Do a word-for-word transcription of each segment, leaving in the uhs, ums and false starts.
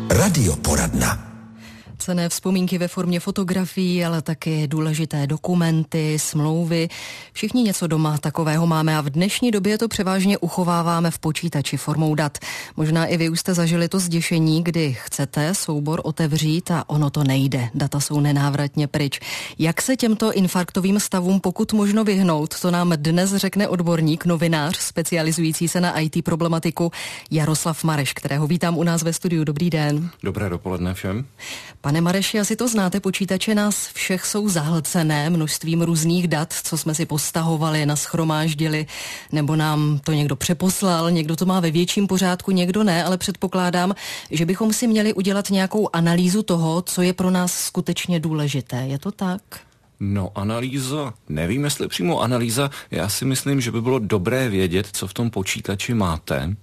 Radioporadna. Cenné vzpomínky ve formě fotografií, ale taky důležité dokumenty, smlouvy. Všichni něco doma takového máme a v dnešní době to převážně uchováváme v počítači formou dat. Možná i vy už jste zažili to zděšení, kdy chcete soubor otevřít a ono to nejde. Data jsou nenávratně pryč. Jak se těmto infarktovým stavům pokud možno vyhnout, to nám dnes řekne odborník, novinář, specializující se na í té problematiku Jaroslav Mareš, kterého vítám u nás ve studiu. Dobrý den. Dobré dopoledne všem. Pane Mareši, asi to znáte, počítače nás všech jsou zahlcené množstvím různých dat, co jsme si postahovali, nashromáždili, nebo nám to někdo přeposlal, někdo to má ve větším pořádku, někdo ne, ale předpokládám, že bychom si měli udělat nějakou analýzu toho, co je pro nás skutečně důležité. Je to tak? No, analýza, nevím, jestli přímo analýza, já si myslím, že by bylo dobré vědět, co v tom počítači máte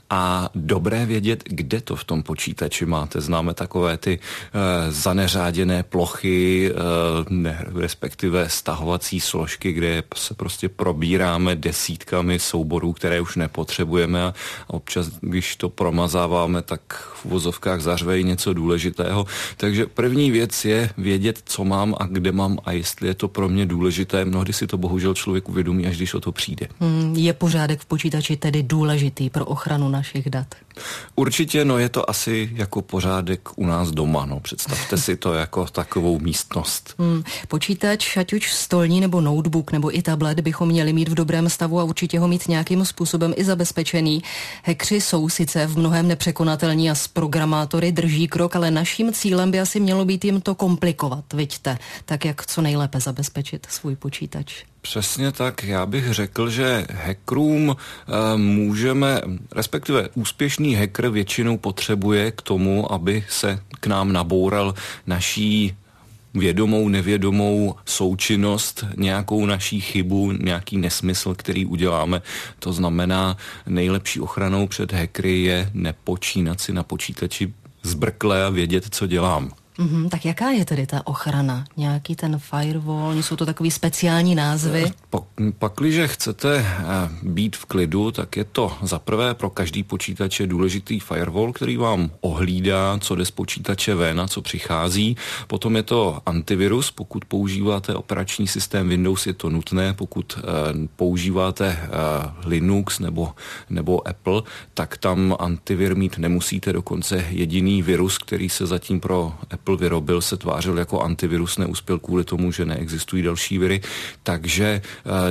a dobré vědět, kde to v tom počítači máte. Známe takové ty e, zaneřáděné plochy, e, ne, respektive stahovací složky, kde se prostě probíráme desítkami souborů, které už nepotřebujeme a občas, když to promazáváme, tak v uvozovkách zařve něco důležitého. Takže první věc je vědět, co mám a kde mám a jestli je to pro mě důležité. Mnohdy si to bohužel člověk uvědomí, až když o to přijde. Hmm, je pořádek v počítači tedy důležitý pro ochranu našich dat? Určitě, no je to asi jako pořádek u nás doma, no představte si to jako takovou místnost. Hmm, počítač, ať už stolní nebo notebook nebo i tablet bychom měli mít v dobrém stavu a určitě ho mít nějakým způsobem i zabezpečený. Hackři jsou sice v mnohém nepřekonatelní a s programátory drží krok, ale naším cílem by asi mělo být jim to komplikovat, viďte, tak jak co nejlépe zabezpečit svůj počítač. Přesně tak, já bych řekl, že hackerům e, můžeme, respektive úspěšný hacker většinou potřebuje k tomu, aby se k nám naboural naší vědomou, nevědomou součinnost, nějakou naší chybu, nějaký nesmysl, který uděláme. To znamená, nejlepší ochranou před hackery je nepočínat si na počítači zbrkle a vědět, co dělám. Mm-hmm, tak jaká je tedy ta ochrana? Nějaký ten firewall, jsou to takový speciální názvy? Pakliže chcete být v klidu, tak je to zaprvé pro každý počítač je důležitý firewall, který vám ohlídá, co jde z počítače ven a co přichází. Potom je to antivirus, pokud používáte operační systém Windows, je to nutné, pokud používáte Linux nebo, nebo Apple, tak tam antivir mít nemusíte, dokonce jediný virus, který se zatím pro Apple vyrobil, se tvářil jako antivirus, neuspěl kvůli tomu, že neexistují další viry. Takže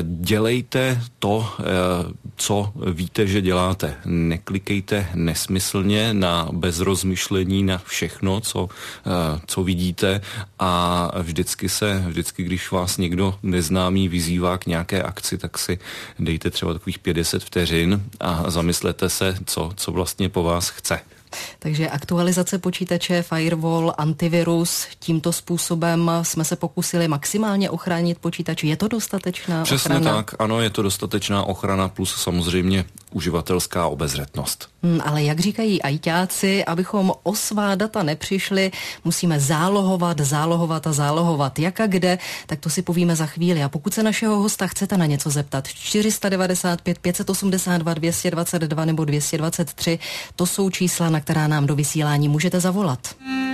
dělejte to, co víte, že děláte. Neklikejte nesmyslně na bezrozmyšlení na všechno, co, co vidíte a vždycky se, vždycky, když vás někdo neznámý vyzývá k nějaké akci, tak si dejte třeba takových pět deset vteřin a zamyslete se, co, co vlastně po vás chce. Takže aktualizace počítače, firewall, antivirus, tímto způsobem jsme se pokusili maximálně ochránit počítač. Je to dostatečná Přesně ochrana? tak, ano, je to dostatečná ochrana plus samozřejmě uživatelská obezřetnost. Hmm, ale jak říkají ajťáci, abychom o svá data nepřišli, musíme zálohovat, zálohovat a zálohovat. Jak a kde, tak to si povíme za chvíli. A pokud se našeho hosta chcete na něco zeptat, čtyři devadesát pět, pět osmdesát dva, dvě dvacet dva nebo dvě dvacet tři, to jsou čísla, na která nám do vysílání můžete zavolat.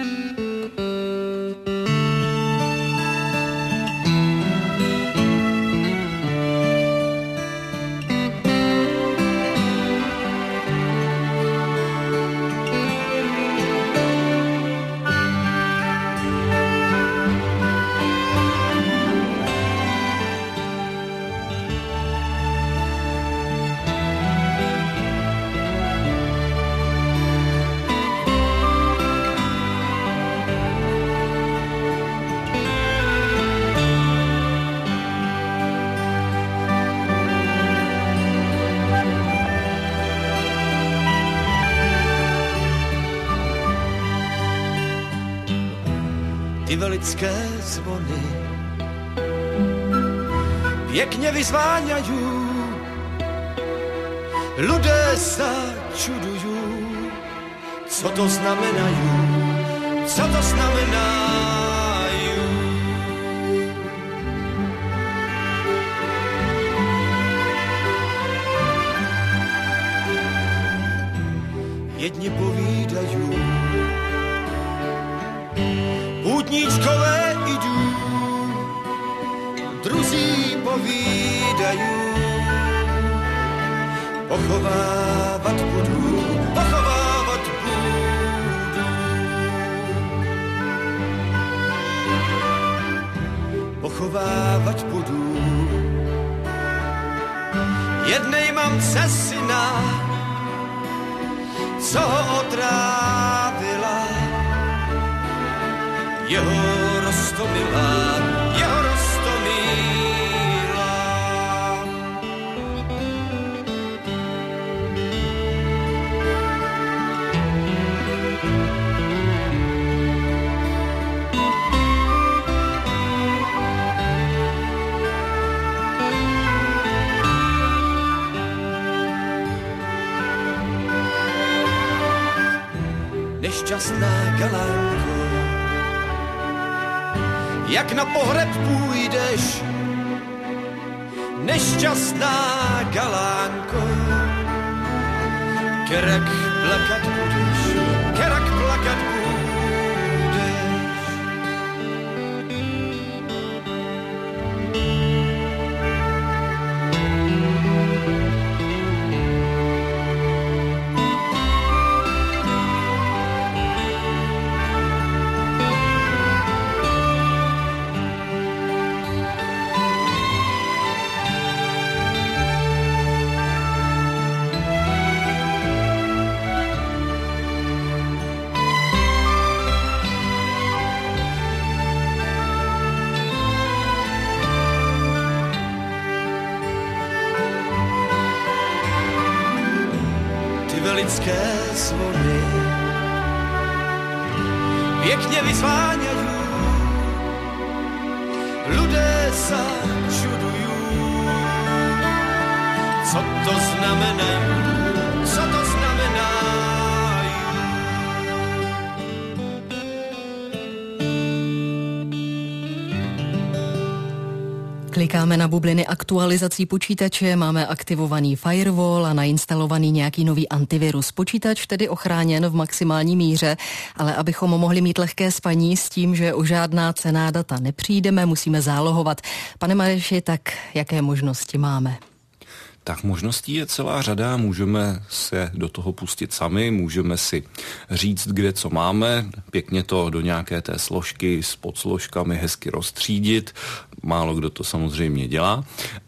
Ty velické zvony pěkně vyzváňají, ľudé sa čudujú, co to znamenají, co to znamenají. Jedni povídají, putníčkové idú, druzí povídajú, pochovávat budu, pochovávat budu. Pochovávat budu. Jednej mamce syna, co ho otrávila, jeho roztomila, jeho roztomila. Nešťastná galánko, jak na pohreb půjdeš, nešťastná galánko, kerak plakat budeš, kerak plakat budeš. Lidské zvony pěkně vyzváňajú, ľudé sa čudujú, co to znamenajú, co to znamenajú. Klikáme na bubliny aktualizací počítače, máme aktivovaný firewall a nainstalovaný nějaký nový antivirus. Počítač tedy ochráněn v maximální míře, ale abychom mohli mít lehké spaní s tím, že o žádná cenná data nepřijdeme, musíme zálohovat. Pane Mareši, tak jaké možnosti máme? Tak možností je celá řada, můžeme se do toho pustit sami, můžeme si říct, kde co máme, pěkně to do nějaké té složky s podsložkami hezky rozstřídit, málo kdo to samozřejmě dělá,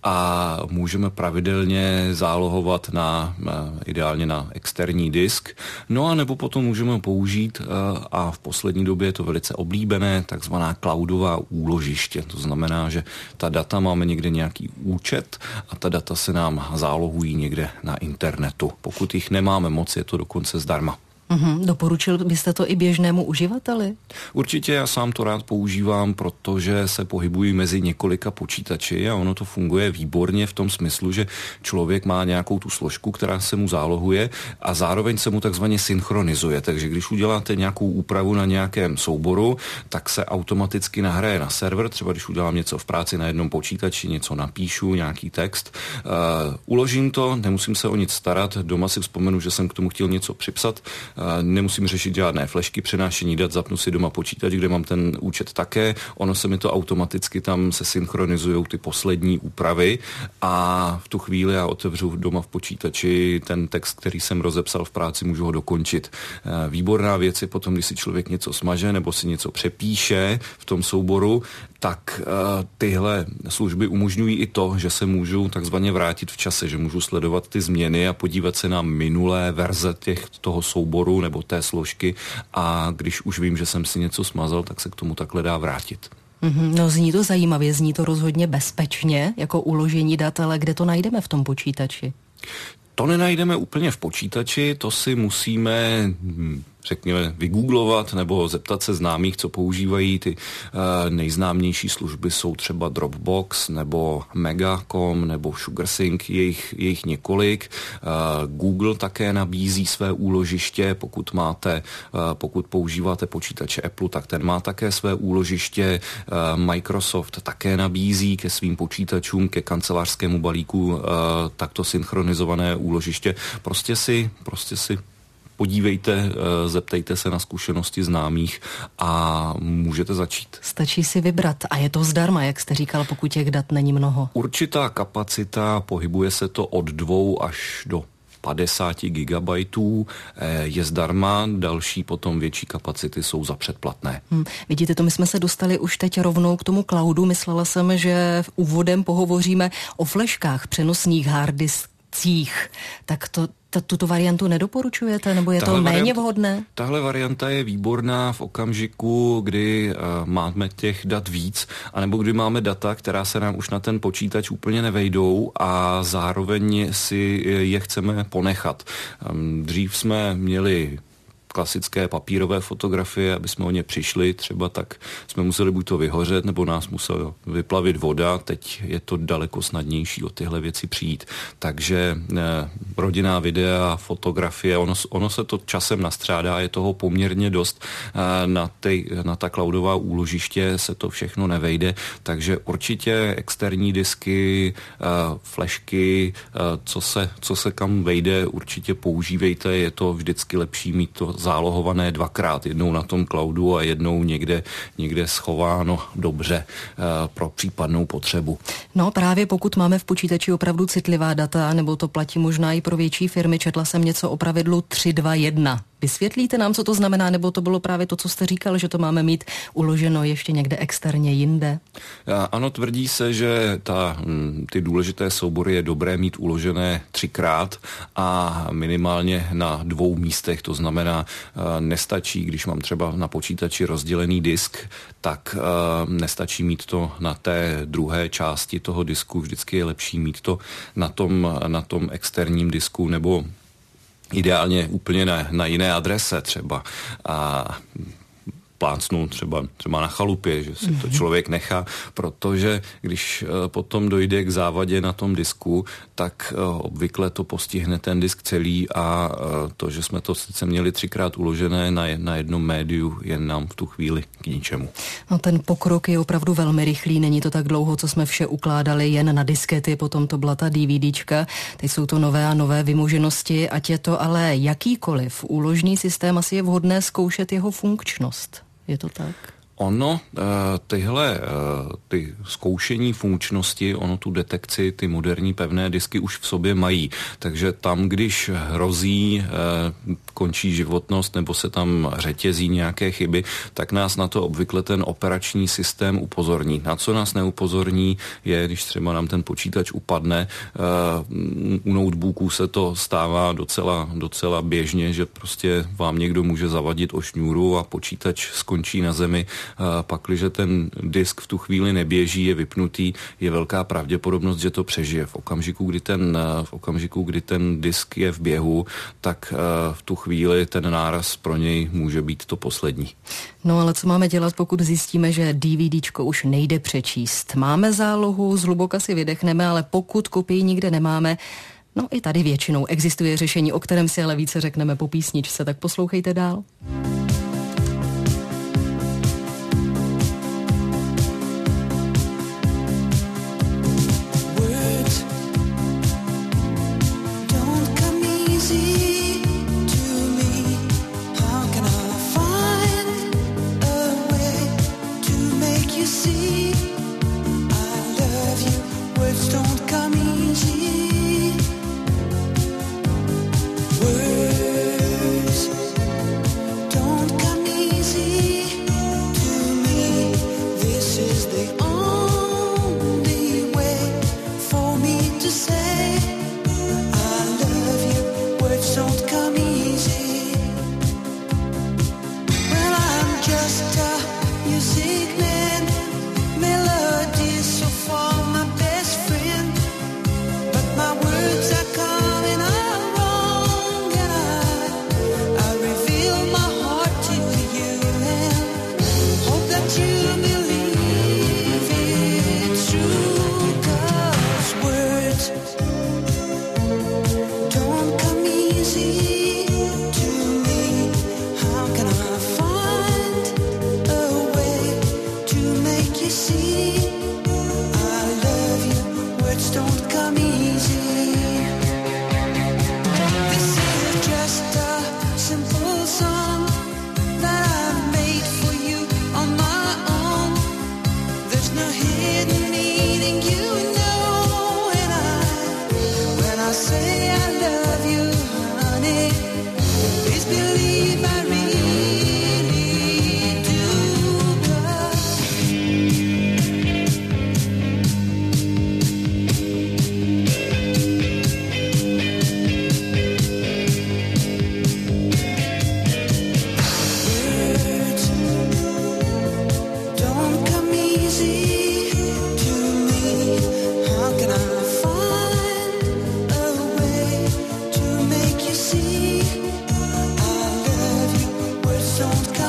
a můžeme pravidelně zálohovat na, ideálně na externí disk, no a nebo potom můžeme použít, a v poslední době je to velice oblíbené, takzvaná cloudová úložiště, to znamená, že ta data máme někde nějaký účet a ta data se nám zálohují někde na internetu. Pokud jich nemáme moc, je to dokonce zdarma. Uhum. Doporučil byste to i běžnému uživateli? Určitě, já sám to rád používám, protože se pohybuji mezi několika počítači a ono to funguje výborně v tom smyslu, že člověk má nějakou tu složku, která se mu zálohuje a zároveň se mu takzvaně synchronizuje. Takže když uděláte nějakou úpravu na nějakém souboru, tak se automaticky nahraje na server. Třeba když udělám něco v práci na jednom počítači, něco napíšu, nějaký text, uh, uložím to, nemusím se o nic starat, doma si vzpomenu, že jsem k tomu chtěl něco připsat, nemusím řešit žádné flešky, přenášení dat, zapnu si doma počítač, kde mám ten účet také, ono se mi to automaticky tam se synchronizujou ty poslední úpravy a v tu chvíli já otevřu doma v počítači ten text, který jsem rozepsal v práci, můžu ho dokončit. Výborná věc je potom, když si člověk něco smaže nebo si něco přepíše v tom souboru, tak uh, tyhle služby umožňují i to, že se můžu takzvaně vrátit v čase, že můžu sledovat ty změny a podívat se na minulé verze těch, toho souboru nebo té složky a když už vím, že jsem si něco smazal, tak se k tomu takhle dá vrátit. Mm-hmm, no zní to zajímavě, zní to rozhodně bezpečně, jako uložení dat, ale kde to najdeme v tom počítači? To nenajdeme úplně v počítači, to si musíme, řekněme, vygooglovat nebo zeptat se známých, co používají. Ty uh, nejznámější služby jsou třeba Dropbox nebo Megacom nebo SugarSync, jejich, jejich několik. Uh, Google také nabízí své úložiště, pokud máte, uh, pokud používáte počítače Apple, tak ten má také své úložiště. Uh, Microsoft také nabízí ke svým počítačům, ke kancelářskému balíku uh, takto synchronizované úložiště. Prostě si, prostě si podívejte, zeptejte se na zkušenosti známých a můžete začít. Stačí si vybrat a je to zdarma, jak jste říkal, pokud těch dat není mnoho. Určitá kapacita, pohybuje se to od dvou až do padesát gigabajtů, je zdarma, další potom větší kapacity jsou za předplatné. Hmm, vidíte, to my jsme se dostali už teď rovnou k tomu cloudu. Myslela jsem, že v úvodem pohovoříme o fleškách, přenosných harddiskcích. Tak to Ta, tuto variantu nedoporučujete, nebo je tahle to méně varianta, vhodné? Tahle varianta je výborná v okamžiku, kdy uh, máme těch dat víc, anebo kdy máme data, která se nám už na ten počítač úplně nevejdou a zároveň si je chceme ponechat. Um, dřív jsme měli klasické papírové fotografie, aby jsme o ně přišli, třeba tak jsme museli buď to vyhořet, nebo nás musela vyplavit voda. Teď je to daleko snadnější o tyhle věci přijít. Takže eh, rodinná videa, fotografie, ono, ono se to časem nastřádá, je toho poměrně dost. Eh, na, tej, na ta cloudová úložiště se to všechno nevejde, takže určitě externí disky, eh, flešky, eh, co se, co se kam vejde, určitě používejte, je to vždycky lepší mít to zálohované dvakrát, jednou na tom cloudu a jednou někde, někde schováno dobře uh, pro případnou potřebu. No právě pokud máme v počítači opravdu citlivá data, nebo to platí možná i pro větší firmy, četla jsem něco o pravidlu tři dva jedna. Vysvětlíte nám, co to znamená, nebo to bylo právě to, co jste říkal, že to máme mít uloženo ještě někde externě jinde? Ano, tvrdí se, že ta, ty důležité soubory je dobré mít uložené třikrát a minimálně na dvou místech, to znamená, nestačí, když mám třeba na počítači rozdělený disk, tak nestačí mít to na té druhé části toho disku, vždycky je lepší mít to na tom, na tom externím disku nebo ideálně úplně na, na jiné adrese třeba a plácnu třeba, třeba na chalupě, že si to člověk nechá, protože když potom dojde k závadě na tom disku, tak obvykle to postihne ten disk celý a to, že jsme to sice měli třikrát uložené na, na jednom médiu, je nám v tu chvíli k ničemu. No ten pokrok je opravdu velmi rychlý, není to tak dlouho, co jsme vše ukládali jen na diskety, potom to byla ta DVDčka, teď jsou to nové a nové vymoženosti, ať je to ale jakýkoliv úložný systém, asi je vhodné zkoušet jeho funkčnost. Je to tak? Ono, tyhle, ty zkoušení funkčnosti, ono tu detekci, ty moderní pevné disky už v sobě mají. Takže tam, když hrozí, končí životnost nebo se tam řetězí nějaké chyby, tak nás na to obvykle ten operační systém upozorní. Na co nás neupozorní je, když třeba nám ten počítač upadne. U notebooků se to stává docela, docela běžně, že prostě vám někdo může zavadit o šňůru a počítač skončí na zemi. Pakliže ten disk v tu chvíli neběží, je vypnutý, je velká pravděpodobnost, že to přežije. V okamžiku, kdy ten, v okamžiku, kdy ten disk je v běhu, tak v tu chvíli ten náraz pro něj může být to poslední. No ale co máme dělat, pokud zjistíme, že DVDčko už nejde přečíst? Máme zálohu, zhluboka si vydechneme, ale pokud kopii nikde nemáme, no i tady většinou existuje řešení, o kterém si ale více řekneme po písničce, tak poslouchejte dál.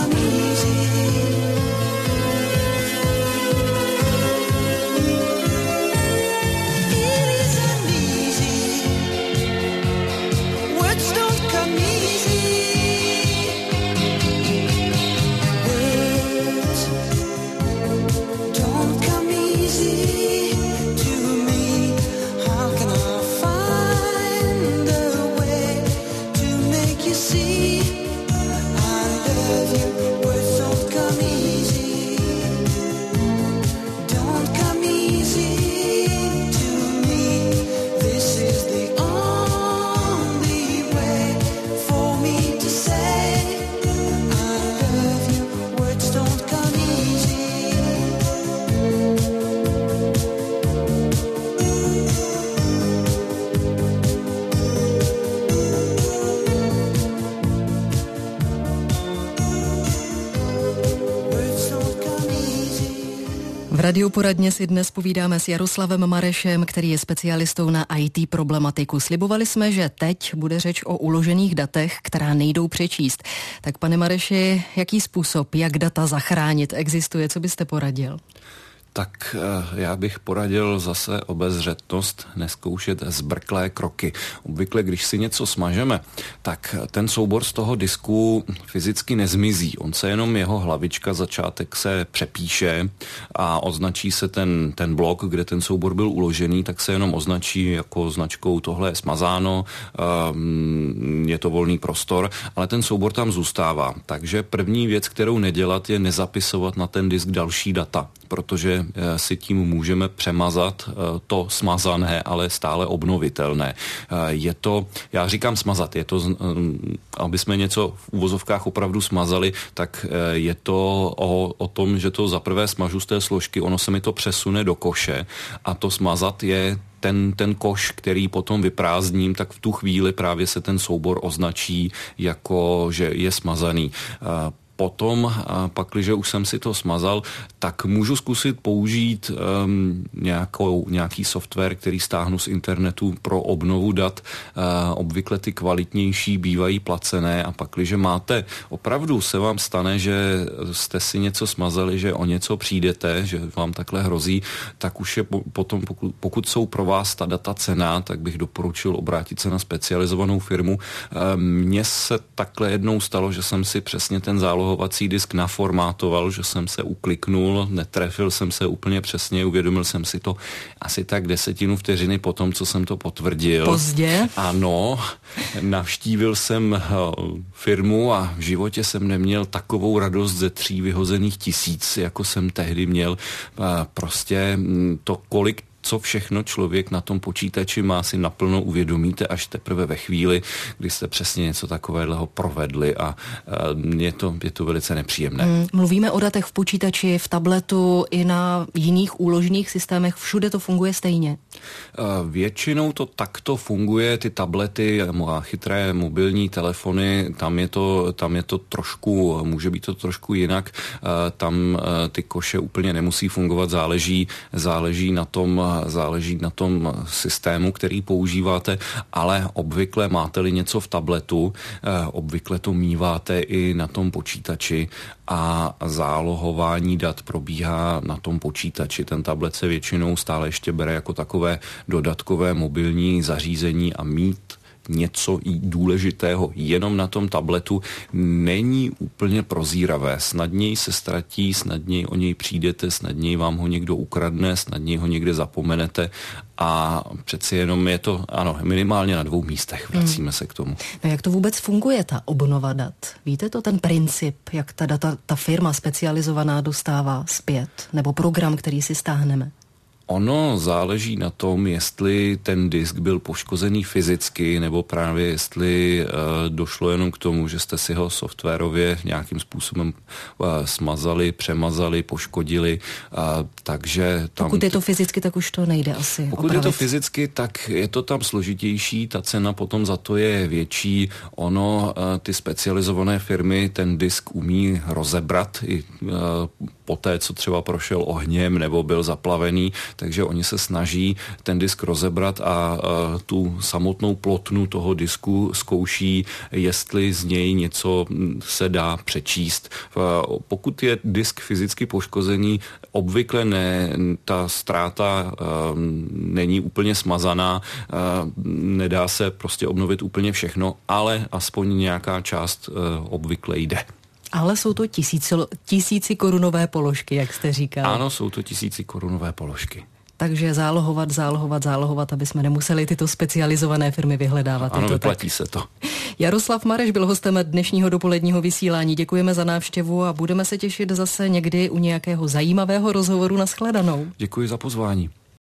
V Radioporadně si dnes povídáme s Jaroslavem Marešem, který je specialistou na í té problematiku. Slibovali jsme, že teď bude řeč o uložených datech, která nejdou přečíst. Tak pane Mareši, jaký způsob, jak data zachránit, existuje? Co byste poradil? Tak já bych poradil zase obezřetnost, nezkoušet zbrklé kroky. Obvykle, když si něco smažeme, tak ten soubor z toho disku fyzicky nezmizí. On se jenom, jeho hlavička, začátek se přepíše a označí se ten, ten blok, kde ten soubor byl uložený, tak se jenom označí jako značkou tohle je smazáno, je to volný prostor, ale ten soubor tam zůstává. Takže první věc, kterou nedělat, je nezapisovat na ten disk další data, protože si tím můžeme přemazat to smazané, ale stále obnovitelné. Je to, já říkám smazat, je to, aby jsme něco v uvozovkách opravdu smazali, tak je to o, o tom, že to zaprvé smažu z té složky, ono se mi to přesune do koše a to smazat je ten, ten koš, který potom vyprázdním, tak v tu chvíli právě se ten soubor označí jako, že je smazaný. Potom, pakliže už jsem si to smazal, tak můžu zkusit použít um, nějakou, nějaký software, který stáhnu z internetu pro obnovu dat. Uh, obvykle ty kvalitnější bývají placené a pakliže máte, opravdu se vám stane, že jste si něco smazali, že o něco přijdete, že vám takhle hrozí, tak už je po, potom, pokud, pokud jsou pro vás ta data cenná, tak bych doporučil obrátit se na specializovanou firmu. Mně se takhle jednou stalo, že jsem si přesně ten záloh disk naformátoval, že jsem se ukliknul, netrefil jsem se úplně přesně, uvědomil jsem si to asi tak desetinu vteřiny po tom, co jsem to potvrdil. Pozdě? Ano, navštívil jsem firmu a v životě jsem neměl takovou radost ze tří vyhozených tisíc, jako jsem tehdy měl. Prostě to, kolik co všechno člověk na tom počítači má, si naplno uvědomíte až teprve ve chvíli, kdy jste přesně něco takového provedli a je to, je to velice nepříjemné. Hmm, mluvíme o datech v počítači, v tabletu i na jiných úložných systémech. Všude to funguje stejně? Většinou to takto funguje, ty tablety a chytré mobilní telefony, tam je to, tam je to trošku, může být to trošku jinak. Tam ty koše úplně nemusí fungovat, záleží, záleží na tom, záleží na tom systému, který používáte, ale obvykle máte-li něco v tabletu, obvykle to míváte i na tom počítači a zálohování dat probíhá na tom počítači. Ten tablet se většinou stále ještě bere jako takové dodatkové mobilní zařízení a mít něco důležitého jenom na tom tabletu není úplně prozíravé. Snadněji se ztratí, snadněji o něj přijdete, snadněji vám ho někdo ukradne, snadněji ho někde zapomenete a přeci jenom je to, ano, minimálně na dvou místech. Vracíme hmm. se k tomu. No jak to vůbec funguje, ta obnova dat? Víte to, ten princip, jak ta data, ta firma specializovaná dostává zpět? Nebo program, který si stáhneme? Ono záleží na tom, jestli ten disk byl poškozený fyzicky, nebo právě jestli uh, došlo jenom k tomu, že jste si ho softwarově nějakým způsobem uh, smazali, přemazali, poškodili. Uh, takže tam pokud je to fyzicky, tak už to nejde asi Pokud opravit. je to fyzicky, tak je to tam složitější, ta cena potom za to je větší. Ono, uh, ty specializované firmy ten disk umí rozebrat i uh, poté, co třeba prošel ohněm nebo byl zaplavený, takže oni se snaží ten disk rozebrat a tu samotnou plotnu toho disku zkouší, jestli z něj něco se dá přečíst. Pokud je disk fyzicky poškozený, obvykle ne, ta ztráta není úplně smazaná, nedá se prostě obnovit úplně všechno, ale aspoň nějaká část obvykle jde. Ale jsou to tisíci, tisíci korunové položky, jak jste říkal. Ano, jsou to tisíci korunové položky. Takže zálohovat, zálohovat, zálohovat, aby jsme nemuseli tyto specializované firmy vyhledávat. Ano, to vyplatí tak. se to. Jaroslav Mareš byl hostem dnešního dopoledního vysílání. Děkujeme za návštěvu a budeme se těšit zase někdy u nějakého zajímavého rozhovoru. Nashledanou. Děkuji za pozvání.